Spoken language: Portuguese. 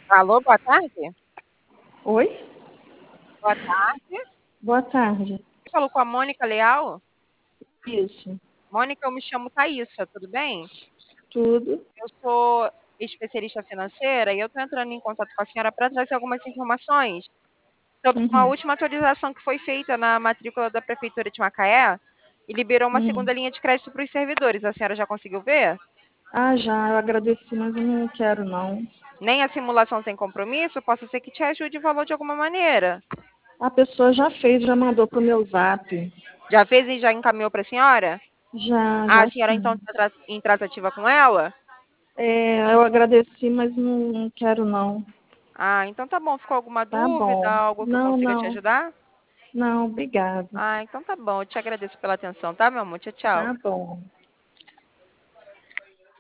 Alô, boa tarde? Oi? Boa tarde. Boa tarde. Você falou com a Mônica Leal? Isso. Mônica, eu me chamo Thaísa, tudo bem? Tudo? Eu sou especialista financeira e eu estou entrando em contato com a senhora para trazer algumas informações sobre uma Uhum. última atualização que foi feita na matrícula da Prefeitura de Macaé e liberou uma Uhum. segunda linha de crédito para os servidores. A senhora já conseguiu ver? Ah, já, eu agradeci, mas eu não quero, não. Nem a simulação sem compromisso, possa ser que te ajude o valor de alguma maneira. A pessoa já fez, já mandou pro meu zap. Já fez e já encaminhou para a senhora? Já, A já senhora então sim. está em tratativa com ela? Eu agradeci, mas não quero, não. Ah, então tá bom. Ficou alguma Tá dúvida? bom. Algo que eu Não, consiga te não. ajudar? Não, obrigado. Ah, então tá bom. Eu te agradeço pela atenção, tá, meu amor? Tchau, tchau. Tá bom.